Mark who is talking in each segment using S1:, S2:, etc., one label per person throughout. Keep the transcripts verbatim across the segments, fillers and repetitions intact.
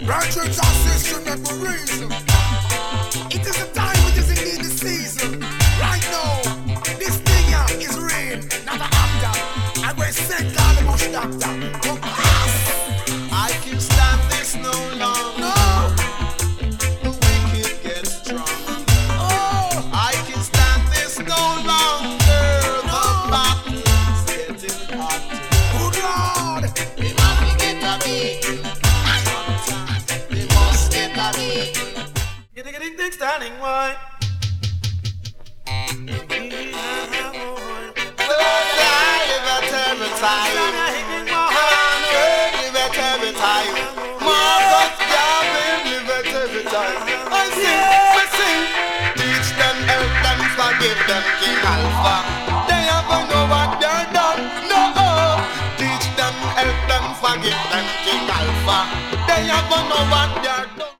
S1: Branches are system that will reason. It is the time, it is indeed the season. Right now, this thing here is real, not an actor. I will send down the bush doctor. Come pass.
S2: I can stand this no longer.
S1: No.
S2: The wicked get strong.
S1: Oh.
S2: I can stand this no longer.
S1: No.
S2: The battle is getting hotter.
S1: Good Lord.
S2: We must get a beat. We must get a beat. Get a getting things standing wide. Every time, every time, Marcus Garvey, live every time. I sing, we sing. Teach them, help them, forgive them, King Alpha. They never know what they're done. No, teach them, help them, forgive them, King Alpha. They never know what they're done.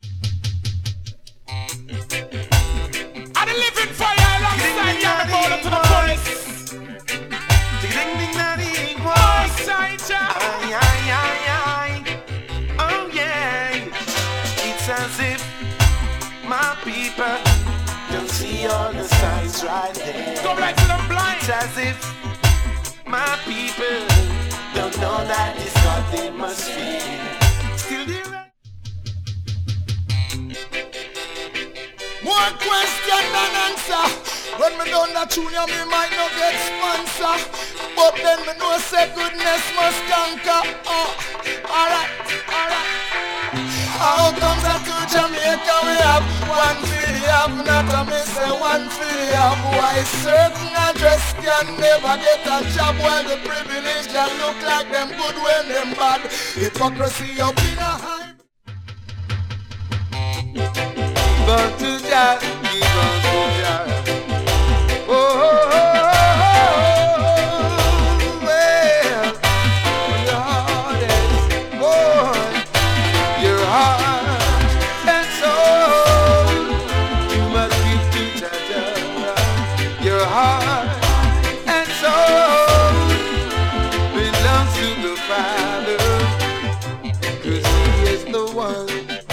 S3: I'm the living fire alongside you. I'm going to the police.
S2: Ding ding ding.
S3: Aye, aye, aye, aye. Oh yeah. It's as if my people don't see all the signs right there. Go back to the blind. It's as if my people don't know that it's God they must fear. Still there.
S1: More question than answer. When me done that tune, me might not get sponsor, but then me know say goodness must conquer. Oh, alright, alright. How comes that to Jamaica we have one for the have, not a me say one for the have. Why certain address can never get a job while the privileged can look like them good when them bad. Hypocrisy up in a high.
S2: But to Jah, give on to Jah. Oh, oh, oh, oh, well, your heart is born, your heart and soul, you must give to Jah. Your heart and soul belongs to the Father, 'cause He is the one.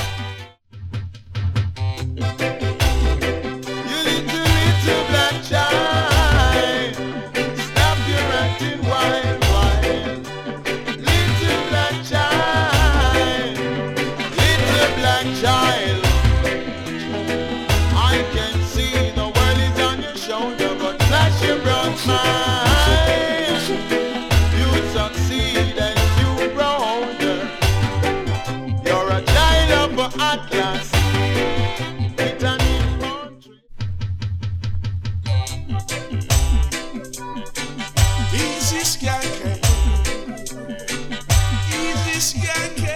S2: Atlas, it's an infantry.
S3: Easy skanking. Easy skanking.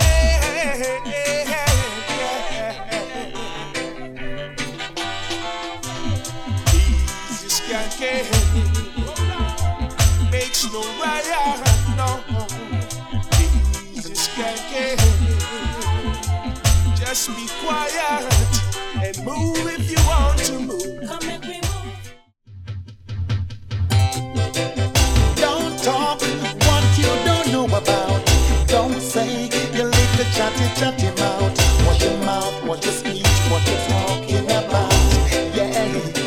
S3: Easy skanking. Makes no riot, no. Easy skanking. Just be quiet and move if you want to move. Come make me move.
S4: Don't talk what you don't know about. Don't say your little chatty chatty mouth. Watch your mouth, watch your speech, what you're talking about. Yeah.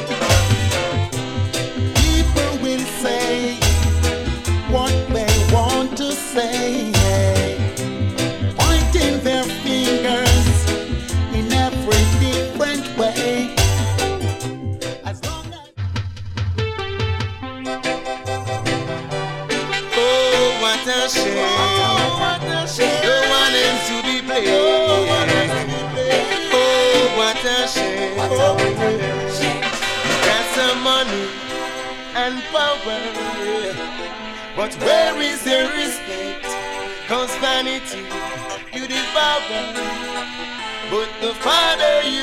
S4: People will say what they want to say. Pointing their fingers in every different way. As long as
S2: Oh, what a shame.
S4: oh, what a shame.
S2: No one else to be played. Oh, what a shame. Got some money and power, but where is the respect? 'Cause vanity you devour, but the Father you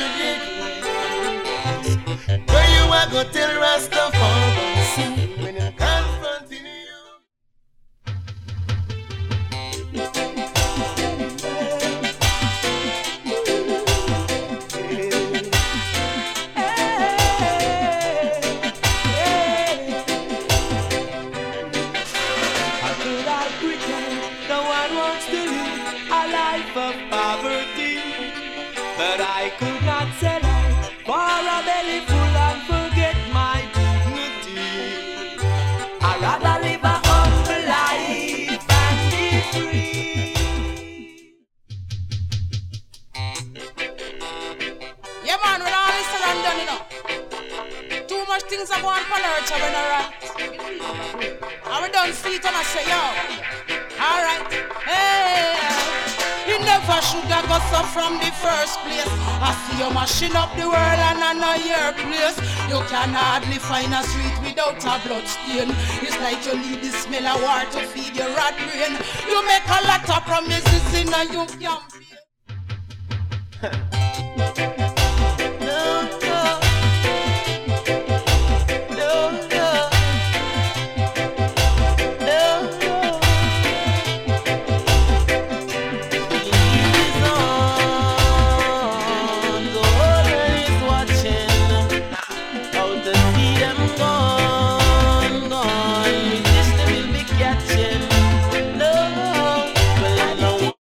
S2: neglect. Where you are go tell Rastafari when you're confronting you.
S3: How could I pretend no one wants to live a life of poverty?
S5: go on for earth, so we're alright. And we don't see it and I say, yo, alright, hey. You never should have got so from the first place. I see you mashing up the world and I know your place. You can hardly find a street without a blood stain. It's like you need the smell of war to feed your rat brain. You make a lot of promises and you can't feel.